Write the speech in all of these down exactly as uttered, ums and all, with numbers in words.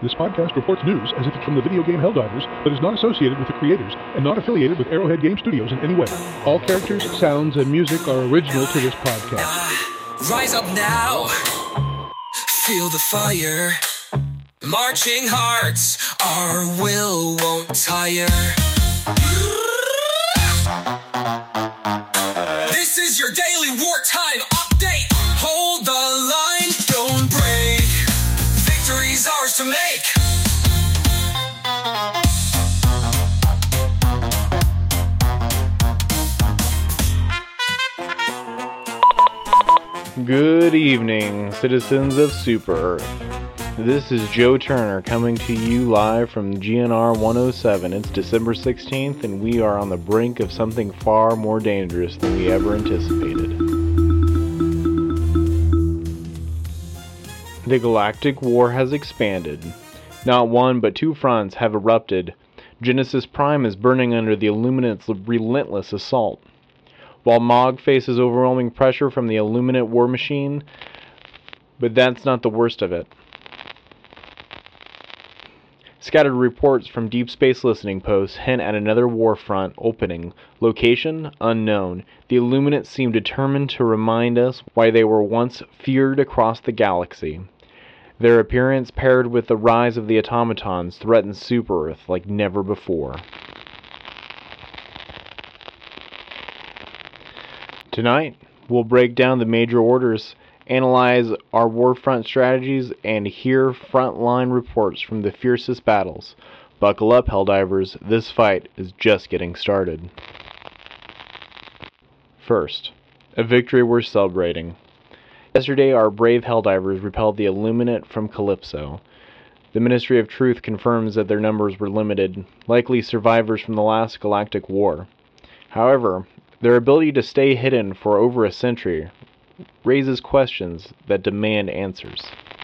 This podcast reports news as if it's from the video game Helldivers, but is not associated with the creators and not affiliated with Arrowhead Game Studios in any way. All characters, sounds, and music are original to this podcast. Rise up now, feel the fire. Marching hearts, our will won't tire. This is your daily wartime update. Hold the line, don't break. Victory's ours to make. Good evening, citizens of Super Earth. This is Joe Turner coming to you live from G N R one oh seven. It's December sixteenth, and we are on the brink of something far more dangerous than we ever anticipated. The Galactic War has expanded. Not one, but two fronts have erupted. Genesis Prime is burning under the Illuminate's relentless assault. While Mog faces overwhelming pressure from the Illuminate war machine, but that's not the worst of it. Scattered reports from Deep Space listening posts hint at another war front opening. Location? Unknown. The Illuminates seem determined to remind us why they were once feared across the galaxy. Their appearance, paired with the rise of the automatons, threatens Super Earth like never before. Tonight, we'll break down the major orders, analyze our warfront strategies, and hear frontline reports from the fiercest battles. Buckle up, Helldivers, this fight is just getting started. First, a victory worth celebrating. Yesterday, our brave Helldivers repelled the Illuminate from Calypso. The Ministry of Truth confirms that their numbers were limited, likely survivors from the last galactic war. However, their ability to stay hidden for over a century raises questions that demand answers.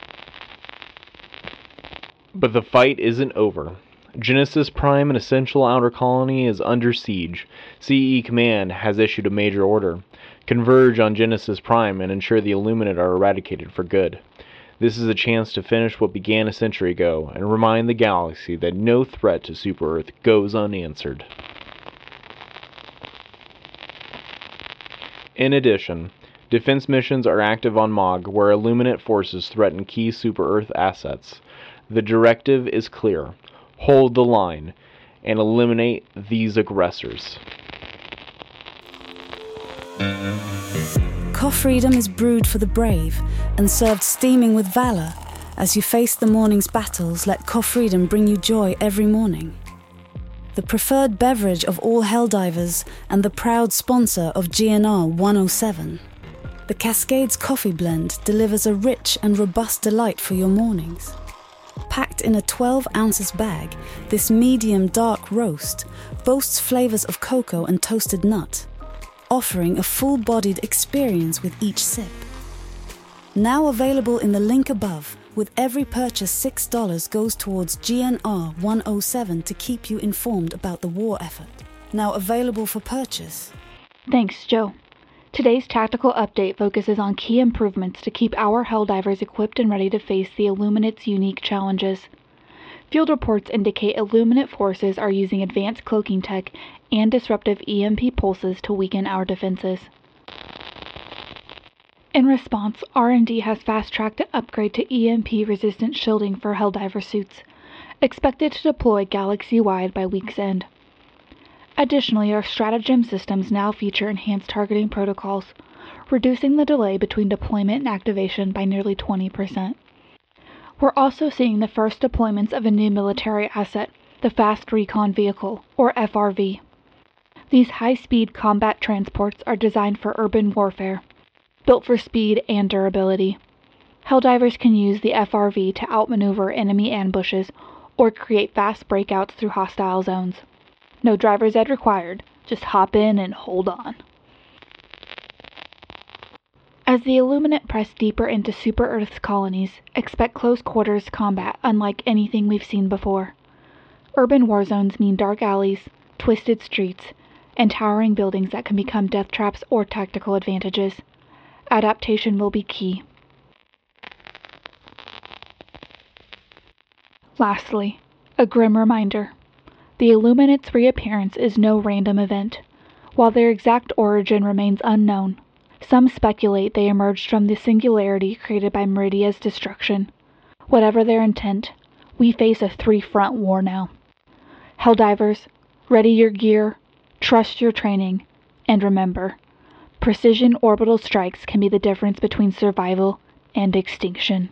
But the fight isn't over. Genesis Prime, an essential outer colony, is under siege. C E Command has issued a major order. Converge on Genesis Prime and ensure the Illuminate are eradicated for good. This is a chance to finish what began a century ago and remind the galaxy that no threat to Super Earth goes unanswered. In addition, defense missions are active on Mog, where Illuminate forces threaten key Super Earth assets. The directive is clear. Hold the line, and eliminate these aggressors. Coffreedom is brewed for the brave, and served steaming with valor. As you face the morning's battles, let Coffreedom bring you joy every morning. The preferred beverage of all Helldivers, and the proud sponsor of G N R one oh seven. The Cascades Coffee Blend delivers a rich and robust delight for your mornings. Packed in a twelve ounces bag, this medium dark roast boasts flavors of cocoa and toasted nut, offering a full-bodied experience with each sip. Now available in the link above, with every purchase six dollars goes towards G N R one oh seven to keep you informed about the war effort. Now available for purchase. Thanks, Joe. Today's tactical update focuses on key improvements to keep our Helldivers equipped and ready to face the Illuminate's unique challenges. Field reports indicate Illuminate forces are using advanced cloaking tech and disruptive E M P pulses to weaken our defenses. In response, R and D has fast-tracked an upgrade to E M P-resistant shielding for Helldiver suits, expected to deploy galaxy-wide by week's end. Additionally, our stratagem systems now feature enhanced targeting protocols, reducing the delay between deployment and activation by nearly twenty percent. We're also seeing the first deployments of a new military asset, the Fast Recon Vehicle, or F R V. These high-speed combat transports are designed for urban warfare, built for speed and durability. Helldivers can use the F R V to outmaneuver enemy ambushes or create fast breakouts through hostile zones. No driver's ed required, just hop in and hold on. As the Illuminate press deeper into Super Earth's colonies, expect close quarters combat unlike anything we've seen before. Urban war zones mean dark alleys, twisted streets, and towering buildings that can become death traps or tactical advantages. Adaptation will be key. Lastly, a grim reminder. The Illuminate's reappearance is no random event. While their exact origin remains unknown, some speculate they emerged from the singularity created by Meridia's destruction. Whatever their intent, we face a three-front war now. Helldivers, ready your gear, trust your training, and remember, precision orbital strikes can be the difference between survival and extinction.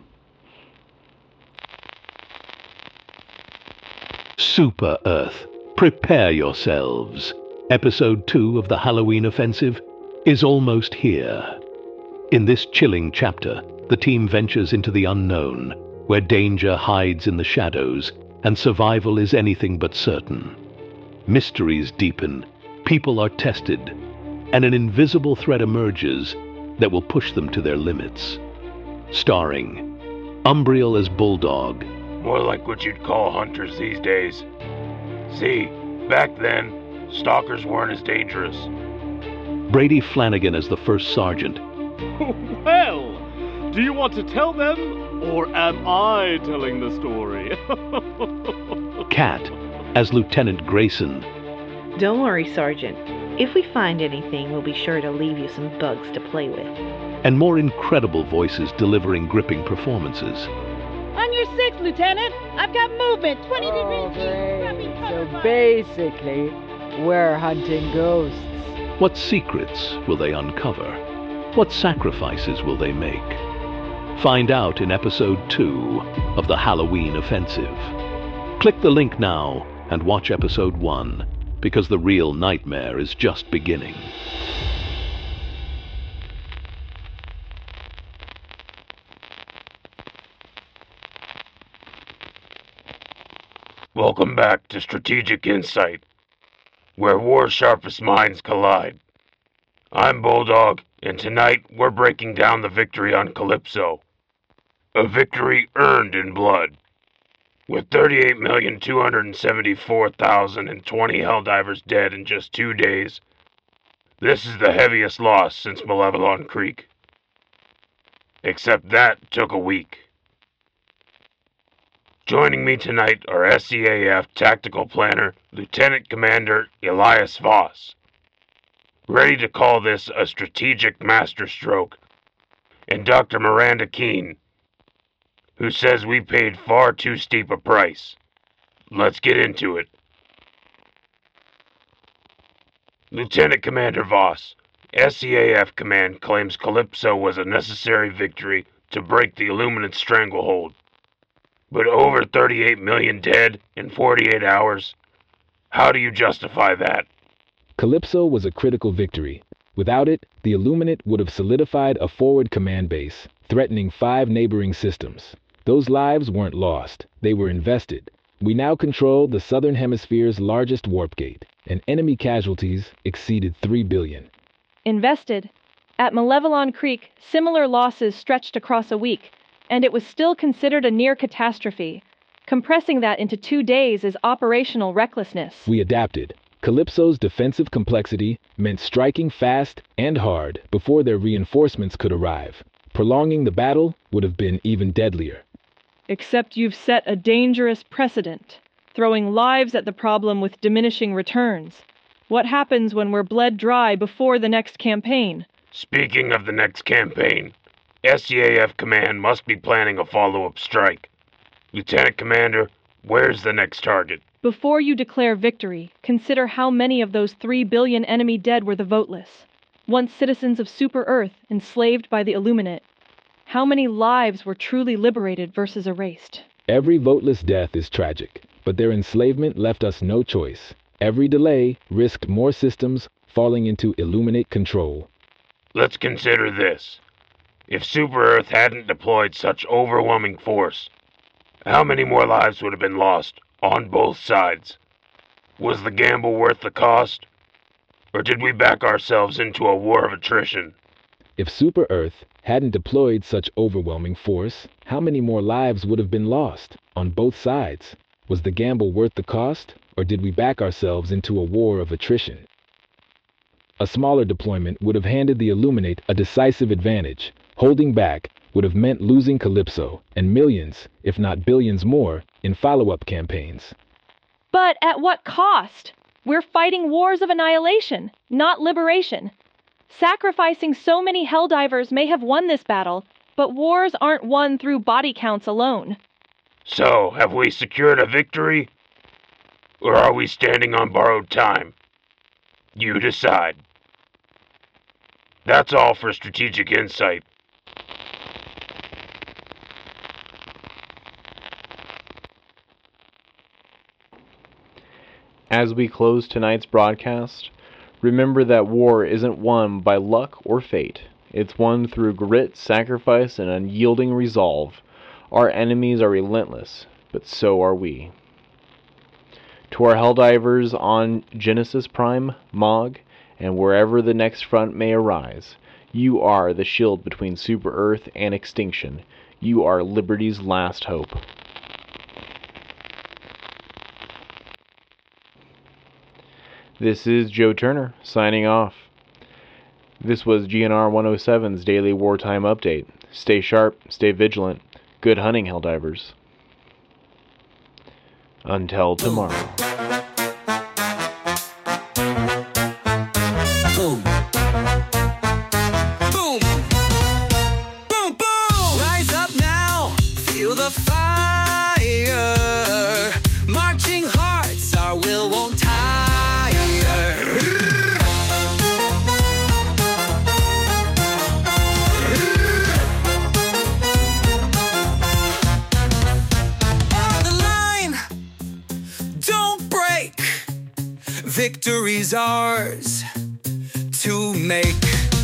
Super Earth, prepare yourselves. Episode two of the Halloween Offensive is almost here. In this chilling chapter, the team ventures into the unknown, where danger hides in the shadows and survival is anything but certain. Mysteries deepen, people are tested, and an invisible threat emerges that will push them to their limits. Starring Umbriel as Bulldog. More like what you'd call hunters these days. See, back then, stalkers weren't as dangerous. Brady Flanagan as the First Sergeant. Well, do you want to tell them, or am I telling the story? Kat as Lieutenant Grayson. Don't worry, Sergeant. If we find anything, we'll be sure to leave you some bugs to play with. And more incredible voices delivering gripping performances. On your six, Lieutenant. I've got movement. twenty oh, degrees great. east. So basically, we're hunting ghosts. What secrets will they uncover? What sacrifices will they make? Find out in episode two of the Halloween Offensive. Click the link now and watch episode one, because the real nightmare is just beginning. Welcome back to Strategic Insight, where war's sharpest minds collide. I'm Bulldog, and tonight we're breaking down the victory on Calypso. A victory earned in blood. With thirty-eight million two hundred seventy-four thousand twenty Helldivers dead in just two days, this is the heaviest loss since Malevelon Creek. Except that took a week. Joining me tonight are S C A F Tactical Planner Lieutenant Commander Elias Voss, ready to call this a strategic masterstroke, and Doctor Miranda Keene, who says we paid far too steep a price. Let's get into it. Lieutenant Commander Voss, S C A F Command claims Calypso was a necessary victory to break the Illuminate stranglehold. But over thirty-eight million dead in forty-eight hours? How do you justify that? Calypso was a critical victory. Without it, the Illuminate would have solidified a forward command base, threatening five neighboring systems. Those lives weren't lost. They were invested. We now control the Southern Hemisphere's largest warp gate, and enemy casualties exceeded three billion. Invested. At Malevelon Creek, similar losses stretched across a week, and it was still considered a near catastrophe. Compressing that into two days is operational recklessness. We adapted. Calypso's defensive complexity meant striking fast and hard before their reinforcements could arrive. Prolonging the battle would have been even deadlier. Except you've set a dangerous precedent, throwing lives at the problem with diminishing returns. What happens when we're bled dry before the next campaign? Speaking of the next campaign, S C A F Command must be planning a follow-up strike. Lieutenant Commander, where's the next target? Before you declare victory, consider how many of those three billion enemy dead were the voteless. Once citizens of Super Earth, enslaved by the Illuminate. How many lives were truly liberated versus erased? Every voteless death is tragic, but their enslavement left us no choice. Every delay risked more systems falling into Illuminate control. Let's consider this. If Super Earth hadn't deployed such overwhelming force, how many more lives would have been lost on both sides? Was the gamble worth the cost? Or did we back ourselves into a war of attrition? If Super Earth hadn't deployed such overwhelming force, how many more lives would have been lost on both sides? Was the gamble worth the cost, or did we back ourselves into a war of attrition? A smaller deployment would have handed the Illuminate a decisive advantage. Holding back would have meant losing Calypso and millions, if not billions more, in follow-up campaigns. But at what cost? We're fighting wars of annihilation, not liberation. Sacrificing so many Helldivers may have won this battle, but wars aren't won through body counts alone. So, have we secured a victory? Or are we standing on borrowed time? You decide. That's all for Strategic Insight. As we close tonight's broadcast, remember that war isn't won by luck or fate. It's won through grit, sacrifice, and unyielding resolve. Our enemies are relentless, but so are we. To our Helldivers on Genesis Prime, Mog, and wherever the next front may arise, you are the shield between Super Earth and extinction. You are liberty's last hope. This is Joe Turner, signing off. This was G N R one oh seven's Daily Wartime Update. Stay sharp, stay vigilant. Good hunting, Helldivers. Until tomorrow. Boom. Boom. Boom, boom. Rise up now. Feel the fire. Marching hearts, our will won't tire. Victory's ours to make.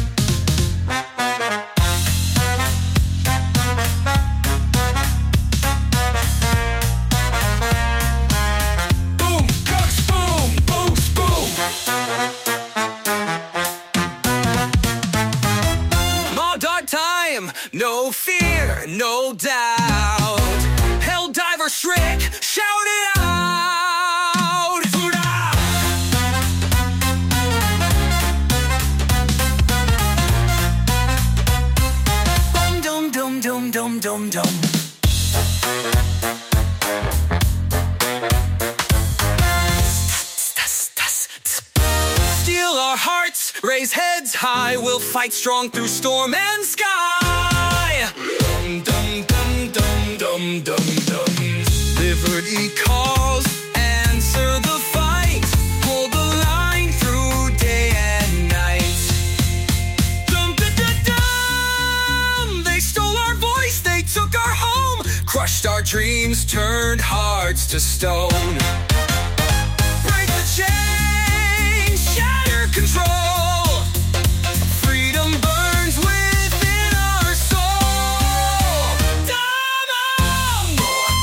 Boom, cooks, boom, boost, boom. More dark time, no fear, no doubt. Helldiver Shriek, shout it out. Dum dum dum dum. Steal our hearts, raise heads high. We'll fight strong through storm and sky. Dum dum dum dum dum dum dum. Liberty calls, answer the fight. Hold the line through day and night. Dum dum dum dum. They stole our voice, they took our home. Crushed our dreams, turned hearts to stone. Break the chains, shatter control. Freedom burns within our soul. Damo!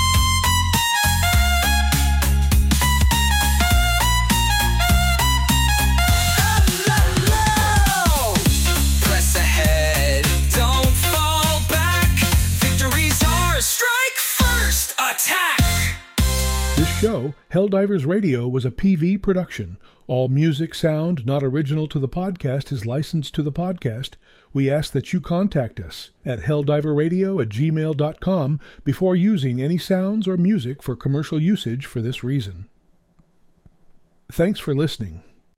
Hello! Press ahead, don't fall back. Victory's ours, strike first, attack! This show, Helldivers Radio, was a P V production. All music, sound not original to the podcast is licensed to the podcast. We ask that you contact us at helldiverradio at gmail dot com before using any sounds or music for commercial usage for this reason. Thanks for listening.